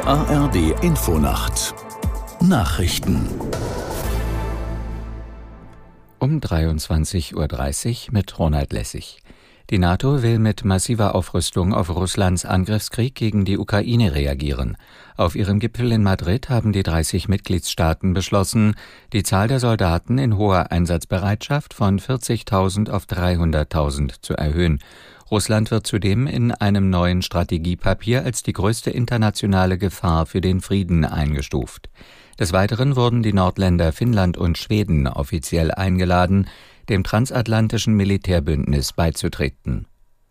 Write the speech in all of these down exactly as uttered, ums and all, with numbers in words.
A R D Infonacht Nachrichten um dreiundzwanzig Uhr dreißig mit Ronald Lessig. Die NATO will mit massiver Aufrüstung auf Russlands Angriffskrieg gegen die Ukraine reagieren. Auf ihrem Gipfel in Madrid haben die dreißig Mitgliedstaaten beschlossen, die Zahl der Soldaten in hoher Einsatzbereitschaft von vierzigtausend auf dreihunderttausend zu erhöhen. Russland wird zudem in einem neuen Strategiepapier als die größte internationale Gefahr für den Frieden eingestuft. Des Weiteren wurden die Nordländer Finnland und Schweden offiziell eingeladen, dem transatlantischen Militärbündnis beizutreten.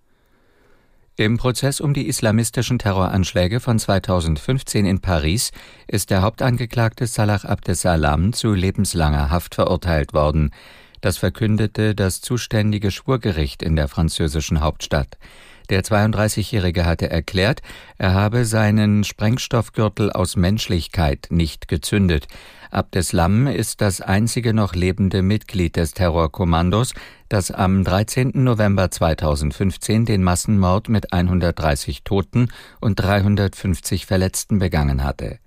Im Prozess um die islamistischen Terroranschläge von zweitausendfünfzehn in Paris ist der Hauptangeklagte Salah Abdeslam zu lebenslanger Haft verurteilt worden. Das verkündete das zuständige Schwurgericht in der französischen Hauptstadt. Der zweiunddreißigjährige hatte erklärt, er habe seinen Sprengstoffgürtel aus Menschlichkeit nicht gezündet. Abdeslam ist das einzige noch lebende Mitglied des Terrorkommandos, das am dreizehnten November zweitausendfünfzehn den Massenmord mit hundertdreißig Toten und dreihundertfünfzig Verletzten begangen hatte.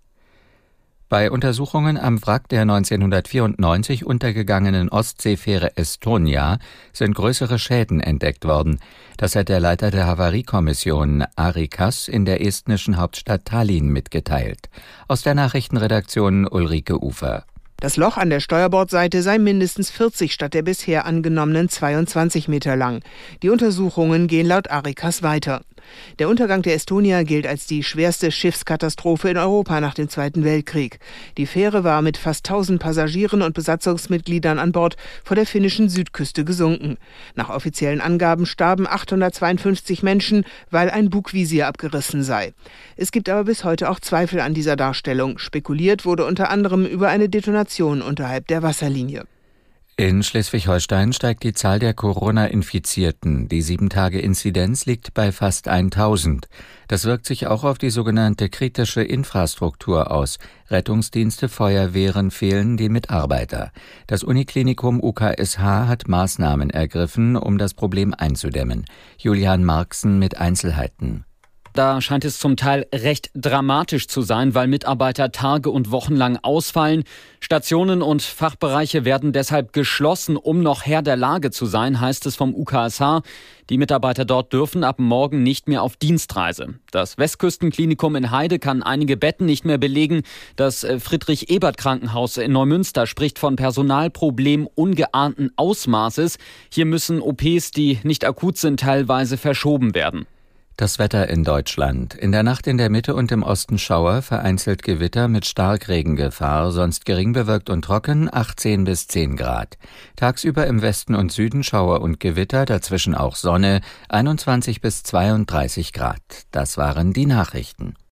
Bei Untersuchungen am Wrack der neunzehnhundertvierundneunzig untergegangenen Ostseefähre Estonia sind größere Schäden entdeckt worden. Das hat der Leiter der Havariekommission Ari Kass in der estnischen Hauptstadt Tallinn mitgeteilt. Aus der Nachrichtenredaktion Ulrike Ufer. Das Loch an der Steuerbordseite sei mindestens vierzig statt der bisher angenommenen zweiundzwanzig Meter lang. Die Untersuchungen gehen laut Arikas weiter. Der Untergang der Estonia gilt als die schwerste Schiffskatastrophe in Europa nach dem Zweiten Weltkrieg. Die Fähre war mit fast tausend Passagieren und Besatzungsmitgliedern an Bord vor der finnischen Südküste gesunken. Nach offiziellen Angaben starben achthundertzweiundfünfzig Menschen, weil ein Bugvisier abgerissen sei. Es gibt aber bis heute auch Zweifel an dieser Darstellung. Spekuliert wurde unter anderem über eine Detonation unterhalb der Wasserlinie. In Schleswig-Holstein steigt die Zahl der Corona-Infizierten. Die sieben-Tage-Inzidenz liegt bei fast tausend. Das wirkt sich auch auf die sogenannte kritische Infrastruktur aus. Rettungsdienste, Feuerwehren fehlen die Mitarbeiter. Das Uniklinikum U K S H hat Maßnahmen ergriffen, um das Problem einzudämmen. Julian Marxen mit Einzelheiten. Da scheint es zum Teil recht dramatisch zu sein, weil Mitarbeiter Tage und Wochen lang ausfallen. Stationen und Fachbereiche werden deshalb geschlossen, um noch Herr der Lage zu sein, heißt es vom U K S H. Die Mitarbeiter dort dürfen ab morgen nicht mehr auf Dienstreise. Das Westküstenklinikum in Heide kann einige Betten nicht mehr belegen. Das Friedrich-Ebert-Krankenhaus in Neumünster spricht von Personalproblemen ungeahnten Ausmaßes. Hier müssen O Ps, die nicht akut sind, teilweise verschoben werden. Das Wetter in Deutschland. In der Nacht in der Mitte und im Osten Schauer, vereinzelt Gewitter mit Starkregengefahr, sonst gering bewölkt und trocken, achtzehn bis zehn Grad. Tagsüber im Westen und Süden Schauer und Gewitter, dazwischen auch Sonne, einundzwanzig bis zweiunddreißig Grad. Das waren die Nachrichten.